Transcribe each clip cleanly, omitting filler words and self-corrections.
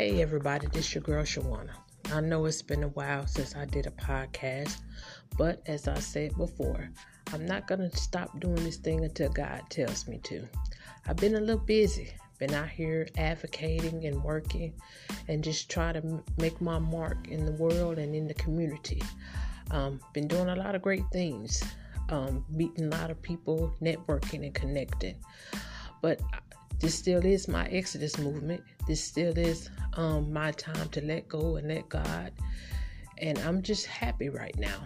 Hey everybody, this your girl Shawana. I know it's been a while since I did a podcast, but as I said before, I'm not going to stop doing this thing until God tells me to. I've been a little busy, been out here advocating and working and just trying to make my mark in the world and in the community. Been doing a lot of great things, meeting a lot of people, networking and connecting. But this still is my Exodus movement. This still is my time to let go and let God. And I'm just happy right now.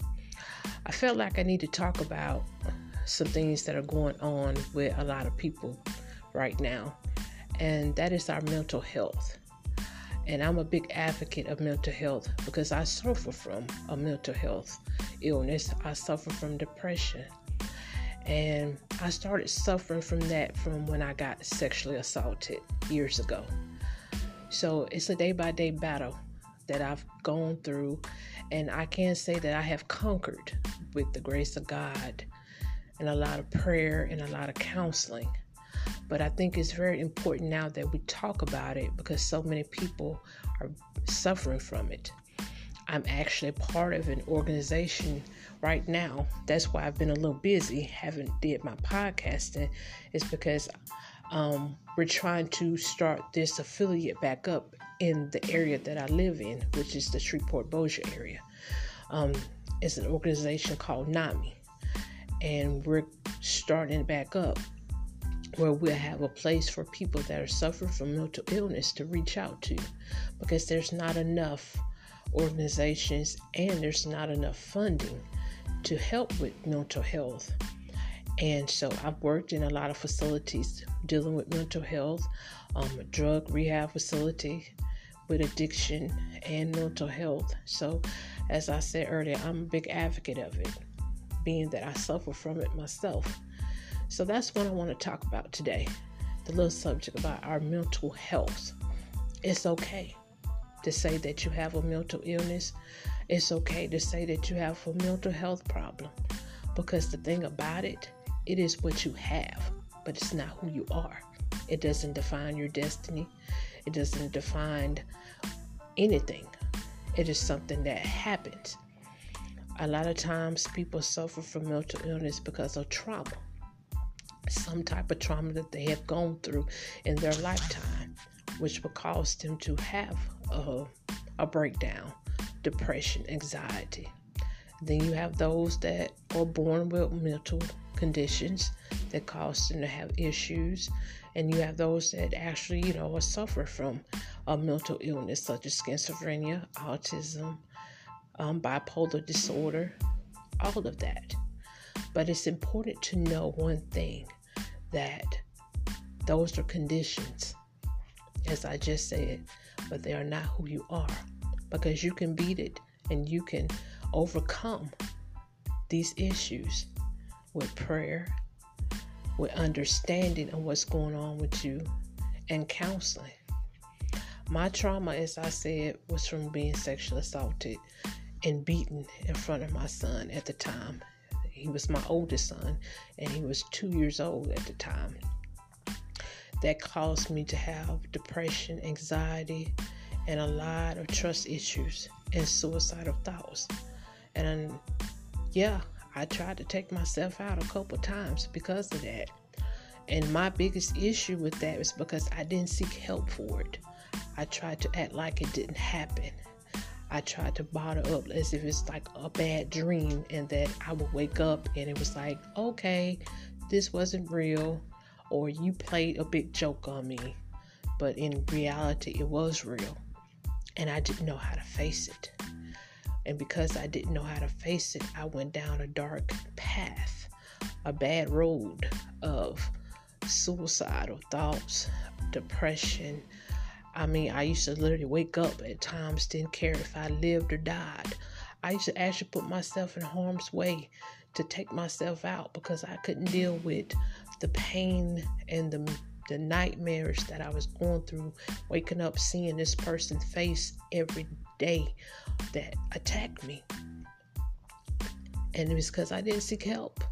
I felt like I need to talk about some things that are going on with a lot of people right now. And that is our mental health. And I'm a big advocate of mental health because I suffer from a mental health illness. I suffer from depression. And I started suffering from that from when I got sexually assaulted years ago. So it's a day-by-day battle that I've gone through. And I can say that I have conquered with the grace of God and a lot of prayer and a lot of counseling. But I think it's very important now that we talk about it because so many people are suffering from it. I'm actually part of an organization right now. That's why I've been a little busy, haven't did my podcasting. It's because we're trying to start this affiliate back up in the area that I live in, which is the Shreveport-Bossier area. It's an organization called NAMI, and we're starting back up where we'll have a place for people that are suffering from mental illness to reach out to, because there's not enough organizations and there's not enough funding to help with mental health. And so I've worked in a lot of facilities dealing with mental health, a drug rehab facility with addiction and mental health. So as I said earlier, I'm a big advocate of it, being that I suffer from it myself. So that's what I want to talk about today, the little subject about our mental health. It's okay to say that you have a mental illness. It's okay to say that you have a mental health problem, because the thing about it, it is what you have, but it's not who you are. It doesn't define your destiny. It doesn't define anything. It is something that happens. A lot of times people suffer from mental illness because of trauma, some type of trauma that they have gone through in their lifetime, which will cause them to have a breakdown, depression, anxiety. Then you have those that are born with mental conditions that cause them to have issues. And you have those that actually, suffer from a mental illness such as schizophrenia, autism, bipolar disorder, all of that. But it's important to know one thing, that those are conditions, as I just said, but they are not who you are, because you can beat it and you can overcome these issues with prayer, with understanding of what's going on with you, and counseling. My trauma, as I said, was from being sexually assaulted and beaten in front of my son at the time. He was my oldest son, and he was 2 years old at the time. That caused me to have depression, anxiety, and a lot of trust issues and suicidal thoughts. And I tried to take myself out a couple times because of that. And my biggest issue with that was because I didn't seek help for it. I tried to act like it didn't happen. I tried to bottle up as if it's like a bad dream, and that I would wake up and it was like, okay, this wasn't real, or you played a big joke on me. But in reality, it was real. And I didn't know how to face it. And because I didn't know how to face it, I went down a dark path, a bad road of suicidal thoughts, depression. I used to literally wake up at times, didn't care if I lived or died. I used to actually put myself in harm's way to take myself out because I couldn't deal with the pain and the nightmares that I was going through, waking up seeing this person's face every day that attacked me. And it was because I didn't seek help.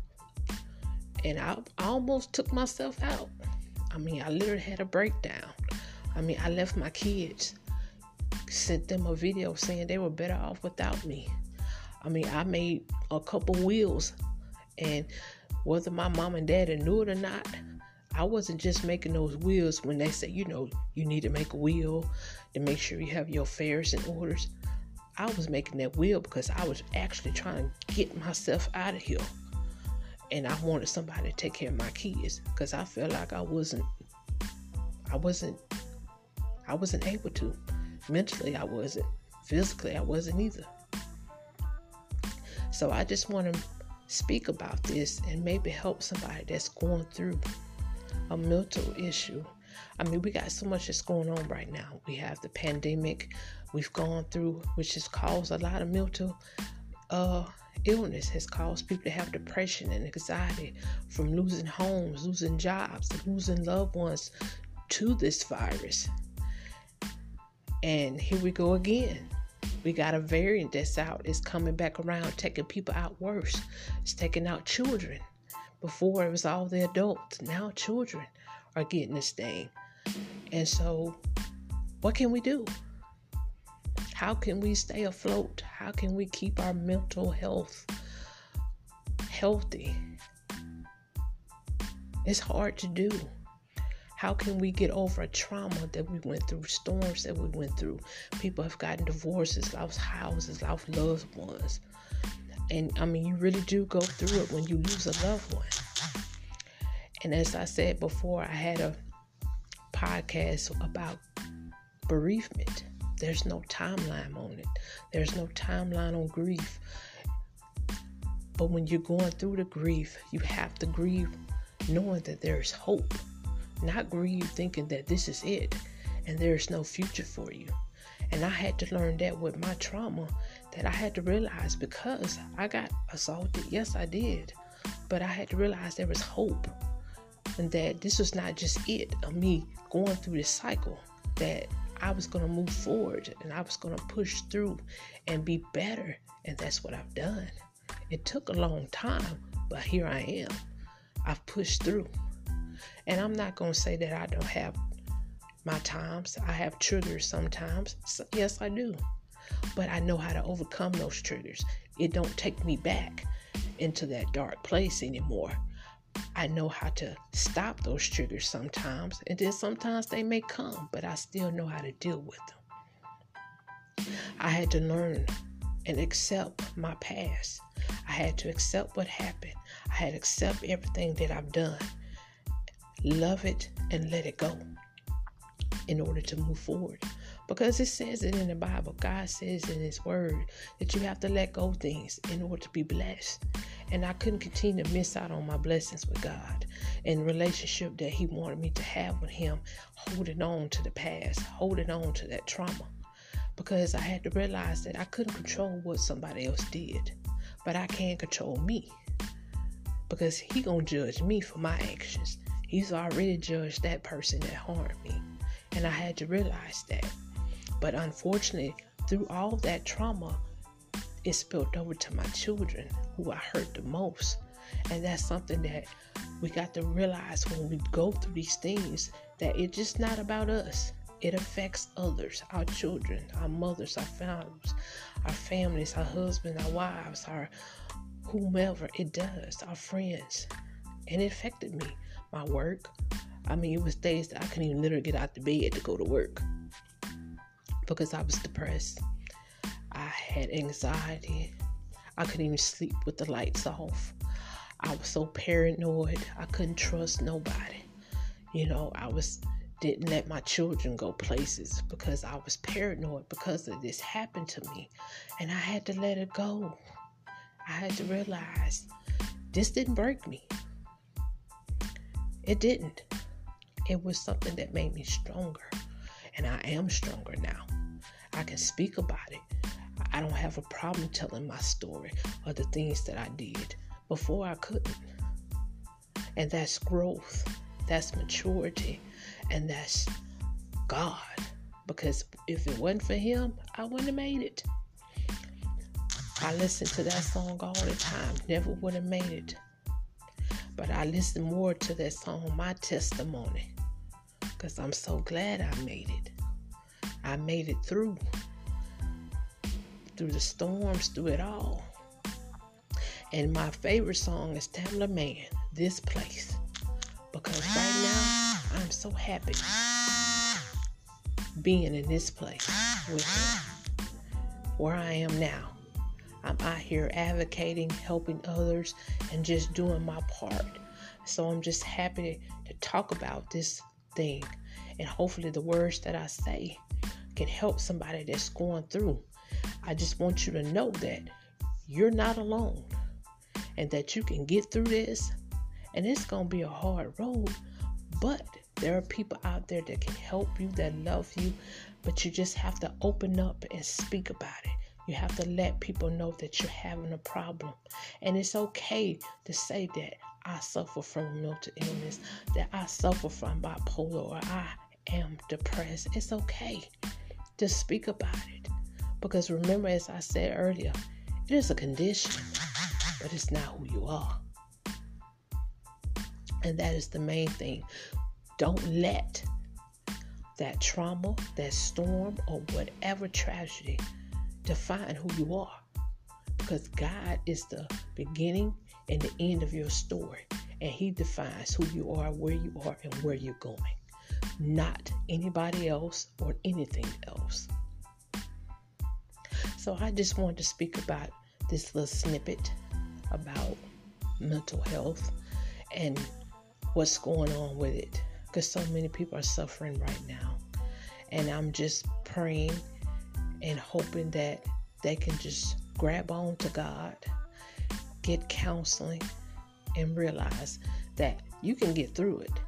And I almost took myself out. I literally had a breakdown. I left my kids, sent them a video saying they were better off without me. I made a couple wills, and whether my mom and dad knew it or not, I wasn't just making those wills when they say, you need to make a will to make sure you have your affairs in orders. I was making that will because I was actually trying to get myself out of here. And I wanted somebody to take care of my kids because I felt like I wasn't able to. Mentally, I wasn't. Physically, I wasn't either. So I just want to speak about this and maybe help somebody that's going through a mental issue. We got so much that's going on right now. We have the pandemic we've gone through, which has caused a lot of mental illness, has caused people to have depression and anxiety from losing homes, losing jobs, losing loved ones to this virus. And here we go again. We got a variant that's out. It's coming back around, taking people out worse. It's taking out children. Before it was all the adults. Now children are getting this thing. And so, what can we do? How can we stay afloat? How can we keep our mental health healthy? It's hard to do. How can we get over a trauma that we went through, storms that we went through? People have gotten divorces, lost houses, lost loved ones. And you really do go through it when you lose a loved one. And as I said before, I had a podcast about bereavement. There's no timeline on it. There's no timeline on grief. But when you're going through the grief, you have to grieve knowing that there's hope. Not grieve thinking that this is it and there's no future for you. And I had to learn that with my trauma, that I had to realize because I got assaulted. Yes, I did. But I had to realize there was hope and that this was not just it of me going through this cycle, that I was going to move forward and I was going to push through and be better. And that's what I've done. It took a long time, but here I am. I've pushed through. And I'm not going to say that I don't have my times. I have triggers sometimes. So, yes, I do. But I know how to overcome those triggers. It don't take me back into that dark place anymore. I know how to stop those triggers sometimes. And then sometimes they may come, but I still know how to deal with them. I had to learn and accept my past. I had to accept what happened. I had to accept everything that I've done. Love it and let it go in order to move forward. Because it says it in the Bible. God says in His Word that you have to let go of things in order to be blessed. And I couldn't continue to miss out on my blessings with God and the relationship that He wanted me to have with Him, holding on to the past, holding on to that trauma. Because I had to realize that I couldn't control what somebody else did, but I can control me. Because He gonna judge me for my actions. He's already judged that person that harmed me. And I had to realize that. But unfortunately, through all that trauma, it spilled over to my children who I hurt the most. And that's something that we got to realize when we go through these things, that it's just not about us. It affects others, our children, our mothers, our fathers, our families, our husbands, our wives, our whomever. It does, our friends. And it affected me. My work. It was days that I couldn't even literally get out the bed to go to work because I was depressed. I had anxiety. I couldn't even sleep with the lights off. I was so paranoid. I couldn't trust nobody. Didn't let my children go places because I was paranoid because of this happened to me. And I had to let it go. I had to realize this didn't break me. It didn't. It was something that made me stronger. And I am stronger now. I can speak about it. I don't have a problem telling my story or the things that I did. Before I couldn't. And that's growth. That's maturity. And that's God. Because if it wasn't for Him, I wouldn't have made it. I listen to that song all the time. Never would have made it. But I listen more to that song, My Testimony. because I'm so glad I made it. I made it through the storms, through it all. And my favorite song is Tamla Mann, This Place. Because right now, I'm so happy being in this place with him, where I am now. I'm out here advocating, helping others, and just doing my part. So I'm just happy to talk about this thing. And hopefully the words that I say can help somebody that's going through. I just want you to know that you're not alone and that you can get through this. And it's going to be a hard road, but there are people out there that can help you, that love you, but you just have to open up and speak about it. You have to let people know that you're having a problem. And it's okay to say that I suffer from mental illness, that I suffer from bipolar, or I am depressed. It's okay to speak about it. Because remember, as I said earlier, it is a condition, but it's not who you are. And that is the main thing. Don't let that trauma, that storm, or whatever tragedy define who you are. Because God is the beginning and the end of your story. And He defines who you are, where you are, and where you're going. Not anybody else or anything else. So I just wanted to speak about this little snippet about mental health and what's going on with it, because so many people are suffering right now. And I'm just praying and hoping that they can just grab on to God, get counseling, and realize that you can get through it.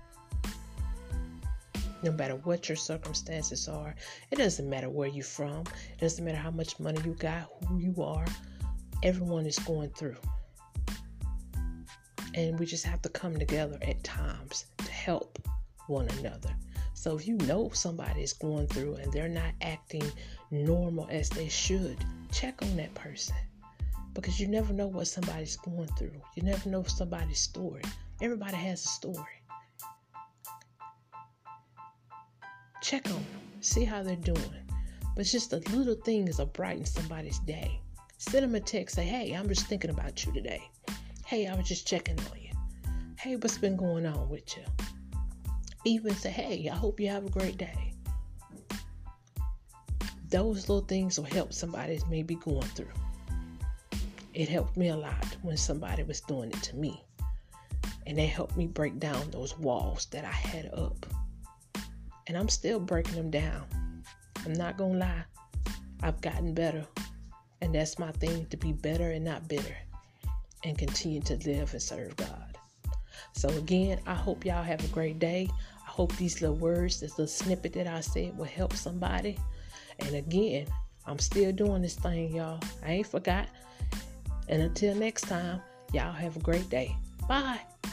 No matter what your circumstances are, it doesn't matter where you're from, it doesn't matter how much money you got, who you are, everyone is going through. And we just have to come together at times to help one another. So if you know somebody is going through and they're not acting normal as they should, check on that person. Because you never know what somebody's going through. You never know somebody's story. Everybody has a story. Check on them. See how they're doing. But it's just the little things that brighten somebody's day. Send them a text. Say, hey, I'm just thinking about you today. Hey, I was just checking on you. Hey, what's been going on with you? Even say, hey, I hope you have a great day. Those little things will help somebody that may be going through. It helped me a lot when somebody was doing it to me. And they helped me break down those walls that I had up. And I'm still breaking them down. I'm not going to lie. I've gotten better. And that's my thing, to be better and not bitter. And continue to live and serve God. So again, I hope y'all have a great day. I hope these little words, this little snippet that I said will help somebody. And again, I'm still doing this thing, y'all. I ain't forgot. And until next time, y'all have a great day. Bye.